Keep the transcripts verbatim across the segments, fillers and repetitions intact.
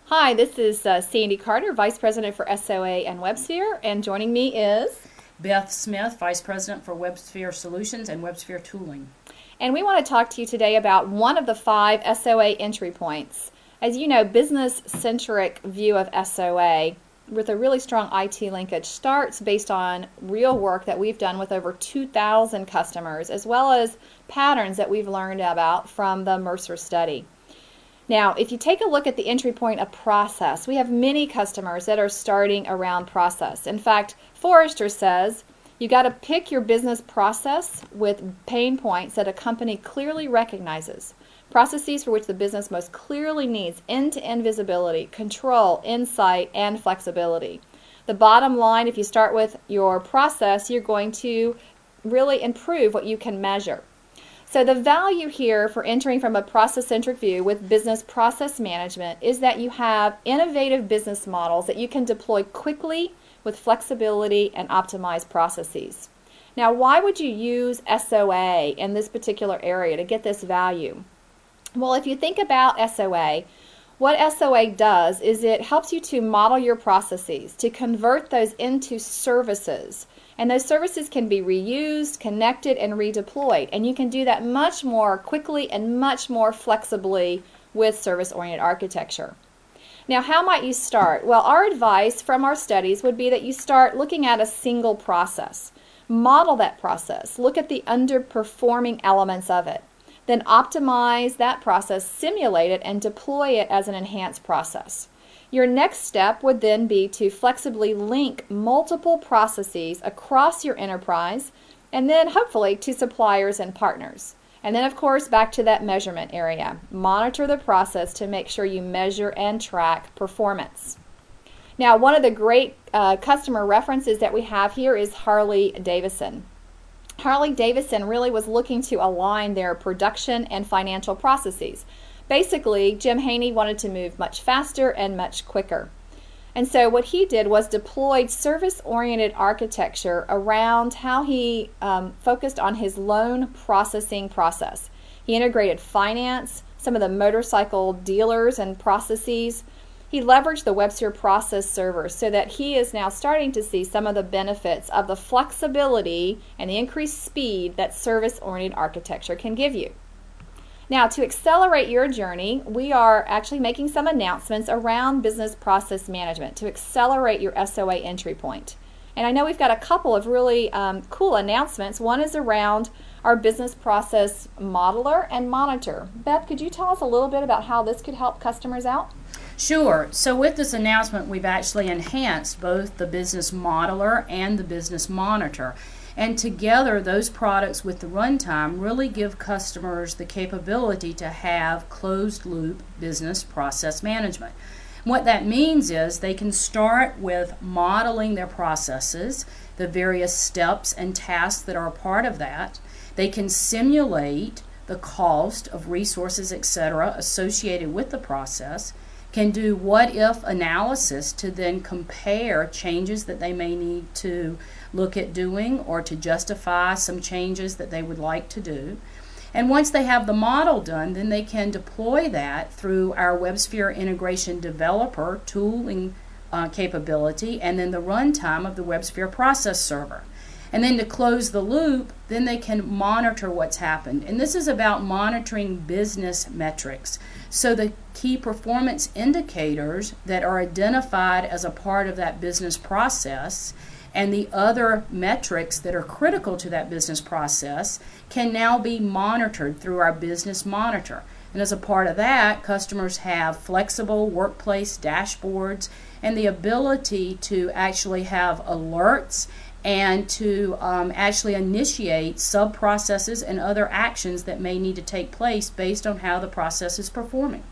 Hi, this is uh, Sandy Carter, Vice President for S O A and WebSphere, and joining me is Beth Smith, Vice President for WebSphere Solutions and WebSphere Tooling. And we want to talk to you today about one of the five S O A entry points. As you know, business-centric view of S O A with a really strong I T linkage starts based on real work that we've done with over two thousand customers, as well as patterns that we've learned about from the Mercer study. Now, if you take a look at the entry point of process, we have many customers that are starting around process. In fact, Forrester says you got to pick your business process with pain points that a company clearly recognizes. Processes for which the business most clearly needs end-to-end visibility, control, insight, and flexibility. The bottom line, if you start with your process, you're going to really improve what you can measure. So the value here for entering from a process-centric view with business process management is that you have innovative business models that you can deploy quickly with flexibility and optimized processes. Now, why would you use S O A in this particular area to get this value? Well, if you think about S O A, what S O A does is it helps you to model your processes, to convert those into services. And those services can be reused, connected, and redeployed. And you can do that much more quickly and much more flexibly with service-oriented architecture. Now, how might you start? Well, our advice from our studies would be that you start looking at a single process. Model that process. Look at the underperforming elements of it. Then optimize that process, simulate it, and deploy it as an enhanced process. Your next step would then be to flexibly link multiple processes across your enterprise and then hopefully to suppliers and partners. And then of course back to that measurement area. Monitor the process to make sure you measure and track performance. Now, one of the great uh, customer references that we have here is Harley Davidson. Harley Davidson really was looking to align their production and financial processes. Basically, Jim Haney wanted to move much faster and much quicker. And so what he did was deployed service-oriented architecture around how he um, focused on his loan processing process. He integrated finance, some of the motorcycle dealers and processes. He leveraged the WebSphere process server so that he is now starting to see some of the benefits of the flexibility and the increased speed that service-oriented architecture can give you. Now, to accelerate your journey, we are actually making some announcements around business process management to accelerate your S O A entry point. And I know we've got a couple of really um, cool announcements. One is around our business process modeler and monitor. Beth, could you tell us a little bit about how this could help customers out? Sure. So with this announcement, we've actually enhanced both the business modeler and the business monitor. And together, those products with the runtime really give customers the capability to have closed-loop business process management. What that means is they can start with modeling their processes, the various steps and tasks that are a part of that. They can simulate the cost of resources, et cetera, associated with the process, can do what-if analysis to then compare changes that they may need to look at doing or to justify some changes that they would like to do. And once they have the model done, then they can deploy that through our WebSphere Integration Developer tooling uh, capability and then the runtime of the WebSphere Process Server. And then to close the loop, then they can monitor what's happened. And this is about monitoring business metrics. So the key performance indicators that are identified as a part of that business process and the other metrics that are critical to that business process can now be monitored through our business monitor. And as a part of that, customers have flexible workplace dashboards and the ability to actually have alerts and to um, actually initiate sub-processes and other actions that may need to take place based on how the process is performing.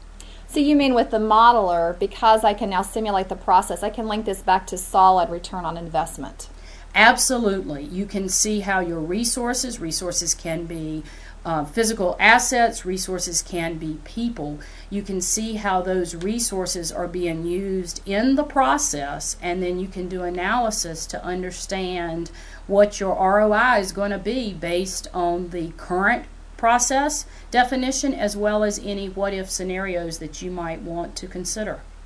So you mean with the modeler, because I can now simulate the process, I can link this back to solid return on investment? Absolutely. You can see how your resources, resources can be uh, physical assets, resources can be people. You can see how those resources are being used in the process, and then you can do analysis to understand what your R O I is going to be based on the current process definition as well as any what-if scenarios that you might want to consider.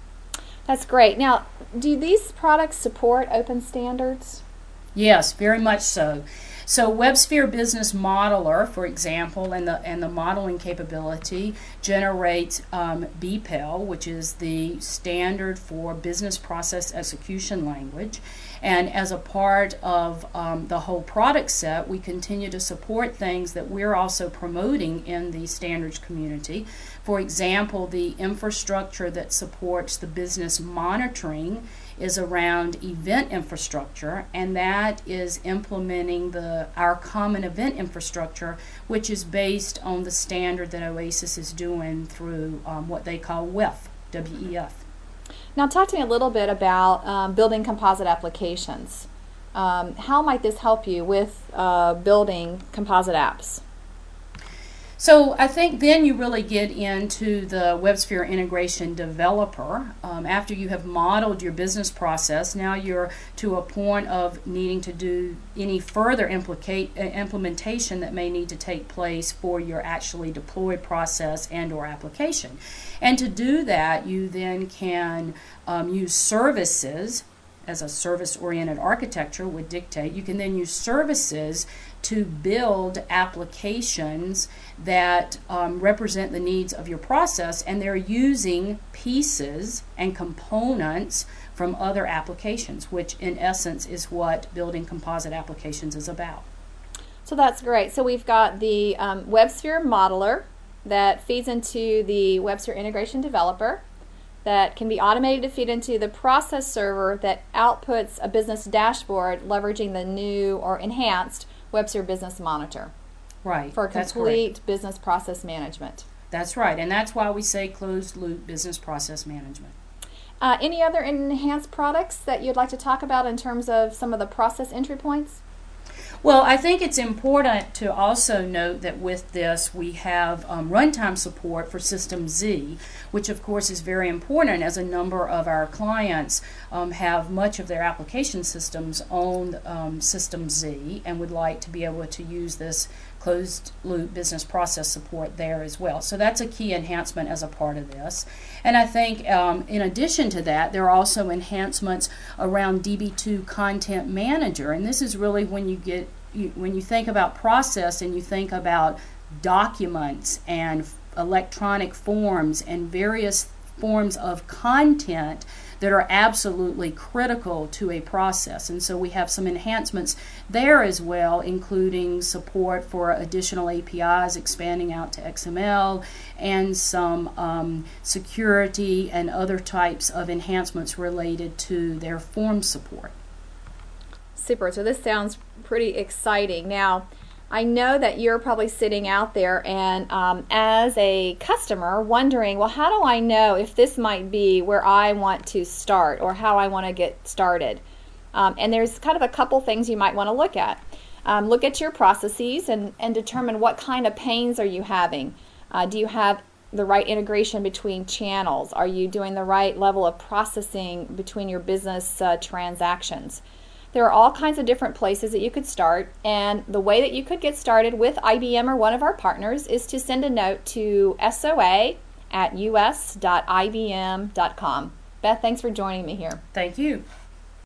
That's great. Now, do these products support open standards? Yes, very much so. So WebSphere Business Modeler, for example, and the and the modeling capability generates um, B P E L, which is the standard for business process execution language. And as a part of um, the whole product set, we continue to support things that we're also promoting in the standards community. For example, the infrastructure that supports the business monitoring is around event infrastructure, and that is implementing the our common event infrastructure, which is based on the standard that OASIS is doing through um, what they call W E F, W E F. Now talk to me a little bit about um, building composite applications. Um, how might this help you with uh, building composite apps? So I think then you really get into the WebSphere integration developer. Um, after you have modeled your business process, now you're to a point of needing to do any further implicate, uh, implementation that may need to take place for your actually deployed process and or application. And to do that, you then can um, use services, as a service-oriented architecture would dictate. You can then use services to build applications that um, represent the needs of your process, and they're using pieces and components from other applications, which in essence is what building composite applications is about. So that's great. So we've got the um, WebSphere modeler that feeds into the WebSphere integration developer, that can be automated to feed into the process server that outputs a business dashboard leveraging the new or enhanced WebSphere Business Monitor. Right. For complete business process management. That's right, and that's why we say closed loop business process management. Uh, any other enhanced products that you'd like to talk about in terms of some of the process entry points? Well, I think it's important to also note that with this we have um, runtime support for System Z, which of course is very important as a number of our clients um, have much of their application systems on um, System Z and would like to be able to use this closed loop business process support there as well. So that's a key enhancement as a part of this. And I think um, in addition to that, there are also enhancements around D B two Content Manager, and this is really when you get you, when you think about process and you think about documents and electronic forms and various forms of content that are absolutely critical to a process. And so we have some enhancements there as well, including support for additional A P Is expanding out to X M L, and some um, security and other types of enhancements related to their form support. Super. So this sounds pretty exciting. Now, I know that you're probably sitting out there and um, as a customer wondering, well, how do I know if this might be where I want to start or how I want to get started? Um, and there's kind of a couple things you might want to look at. Um, look at your processes and, and determine what kind of pains are you having. Uh, do you have the right integration between channels? Are you doing the right level of processing between your business uh, transactions? There are all kinds of different places that you could start, and the way that you could get started with I B M or one of our partners is to send a note to S O A at U S dot I B M dot com. Beth, thanks for joining me here. Thank you.